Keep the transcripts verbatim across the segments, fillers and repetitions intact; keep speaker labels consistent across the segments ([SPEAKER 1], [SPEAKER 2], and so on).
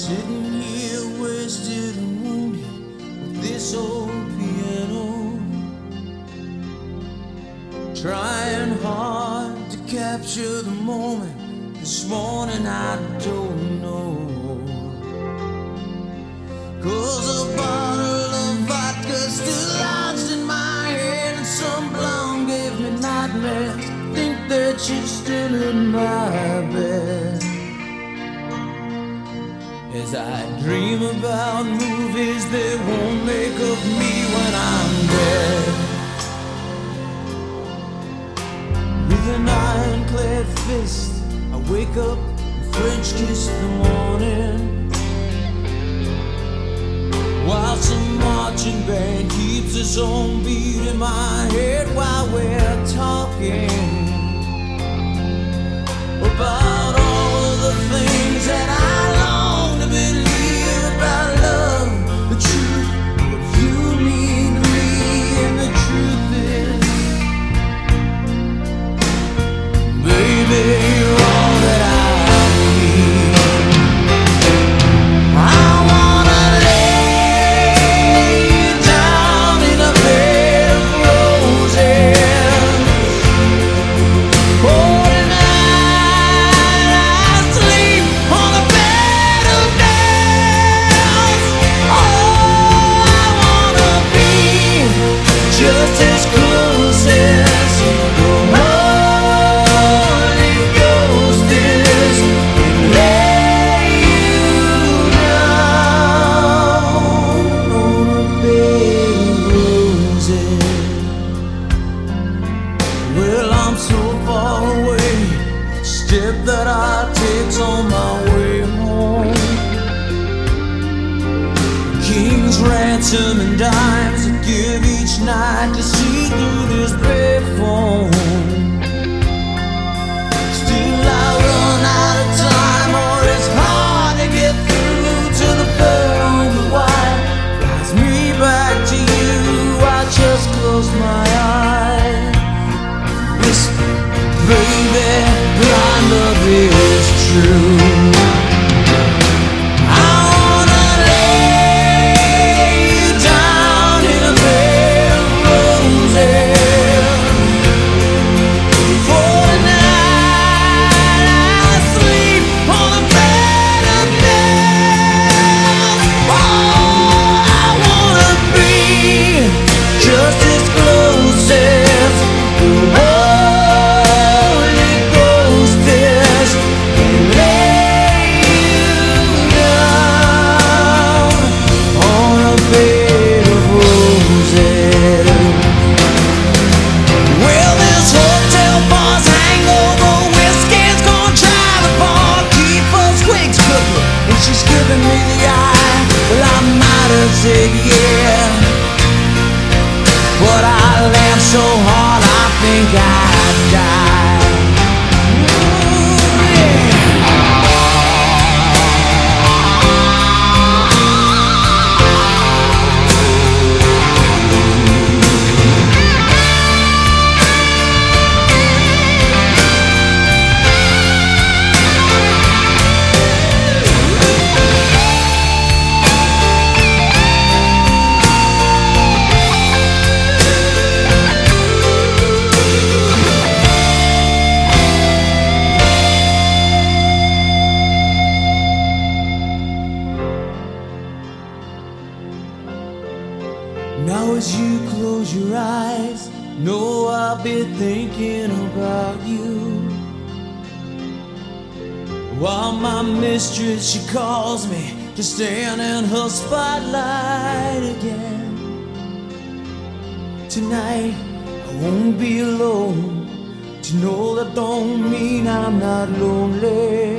[SPEAKER 1] Sitting here wasted and wounded with this old piano, trying hard to capture the moment. This morning I don't know, 'cause a bottle of vodka still lodged in my head, and some blonde gave me nightmares. Think that she's still in my bed as I dream about movies that won't make of me when I'm dead. With an ironclad fist, I wake up and French kiss the morning, while some marching band keeps its own beat in my head while we're talking about all of the things that I long to believe about love, the truth, what you mean to me. And the truth is, baby, you're all that I need. I wanna lay you down in a bed of roses. Oh, just as close as the Holy Ghost is, and lay you down on a bed of roses. Well, I'm so far away, the step that I take's on my way home. King's ransom and dimes I give each night to see through this payphone. Still I run out of time, or it's hard to get through to the bird on the wire. Flies me back to you, I just close my eyes, whisper, baby, blind love is true. Said yeah, but I laughed so hard I think I'd die. Ooh, yeah. Now as you close your eyes, know I'll be thinking about you, while my mistress, she calls me to stand in her spotlight again. Tonight I won't be alone, to know that don't mean I'm not lonely.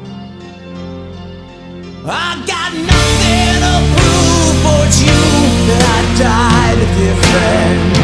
[SPEAKER 1] I got nothing to prove, but you that I died a different